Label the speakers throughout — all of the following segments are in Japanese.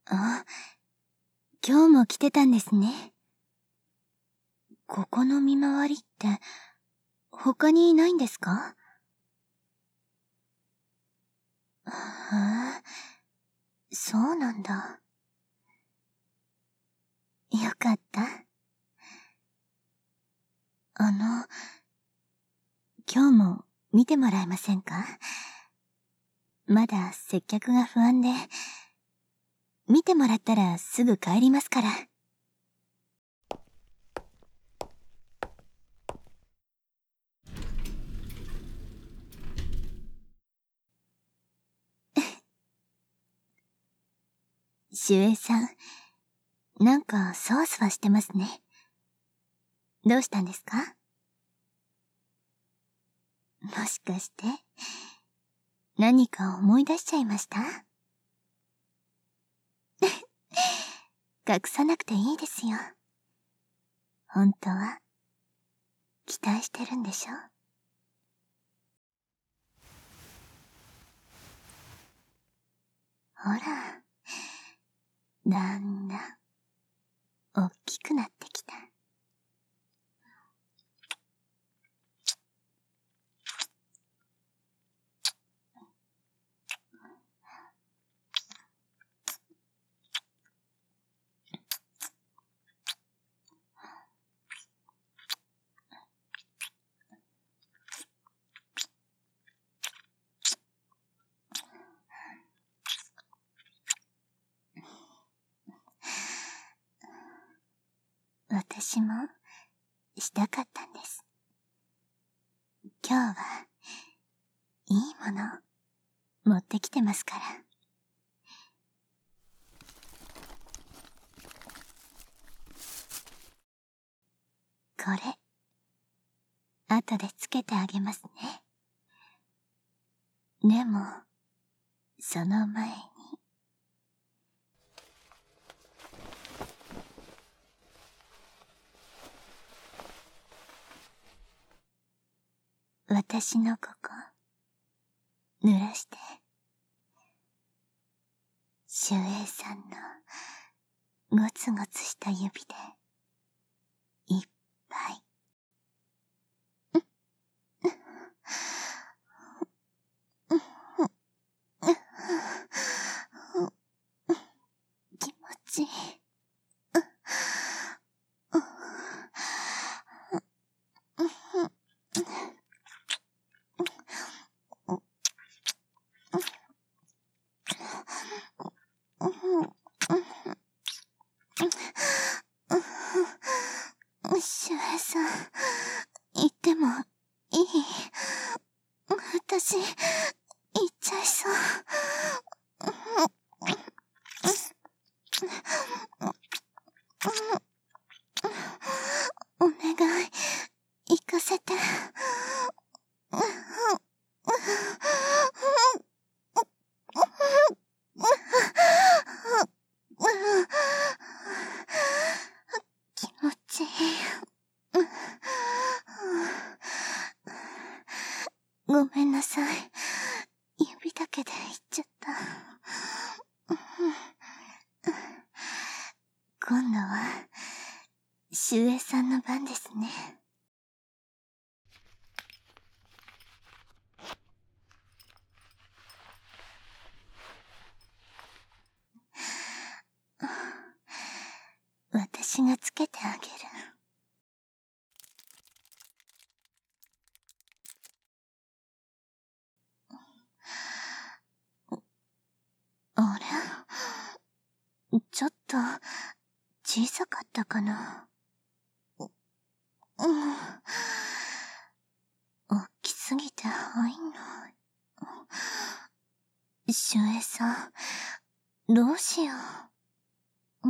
Speaker 1: あ、今日も来てたんですね。ここの見回りって、他にいないんですか？はあ、そうなんだ。よかった。今日も見てもらえませんか？まだ接客が不安で、見てもらったらすぐ帰りますから。守衛さん、なんかそわそわしてますね。どうしたんですか？もしかして、何か思い出しちゃいました？隠さなくていいですよ。本当は、期待してるんでしょ？ほら、だんだん、おっきくなってきた。私も、したかったんです。今日は、いいもの、持ってきてますから。これ、後でつけてあげますね。でも、その前に。私のここ、濡らして。守衛さんの、ゴツゴツした指で、いっぱい。気持ちいい。守衛さん、行ってもいい？私、行っちゃいそう。お願い、行かせて。気持ちいい。ごめんなさい。指だけで言っちゃった。今度は、守衛さんの番ですね。私がつけてあげる。あれ？ちょっと、小さかったかな。大きすぎて入んない。守衛さん、どうしよう。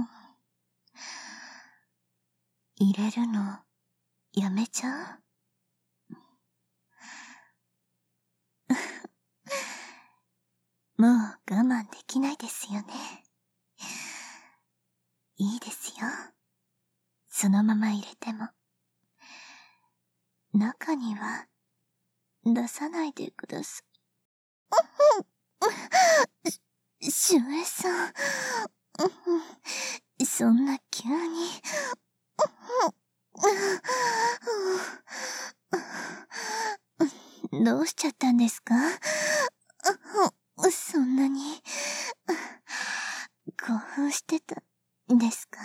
Speaker 1: 入れるの、やめちゃう？もう我慢できないですよね。いいですよ。そのまま入れても。中には、出さないでください。守衛さん。 そんな急に。どうしちゃったんですか？そんなに興奮してたんですか？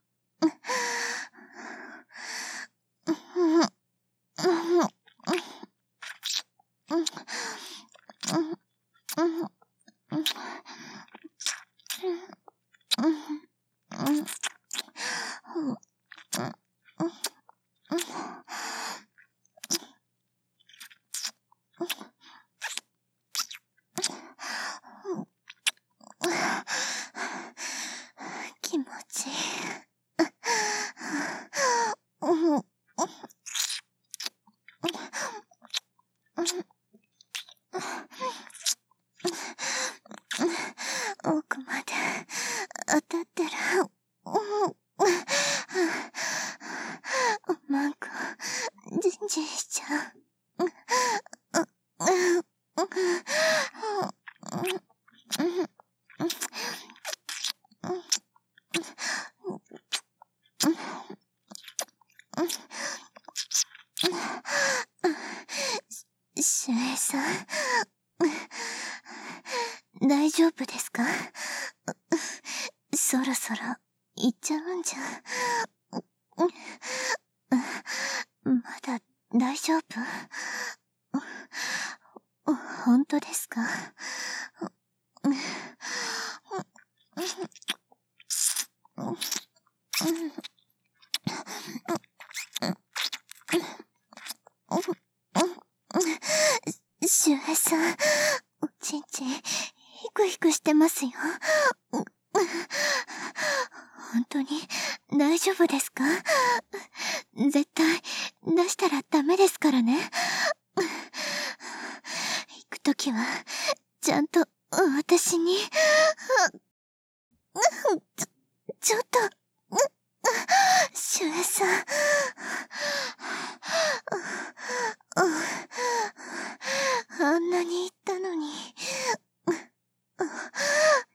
Speaker 1: 気持ちいい。奥まで当たってる。マンコ、ジンジンしちゃう。シュエイさん、大丈夫ですか？そろそろ行っちゃうんじゃ。まだ大丈夫？本当ですか？シュエイさん、おちんちん、ヒクヒクしてますよ。本当に大丈夫ですか？絶対出したらダメですからね。行くときはちゃんと私に。ちょっと、シュエさん。あんなに言ったのに。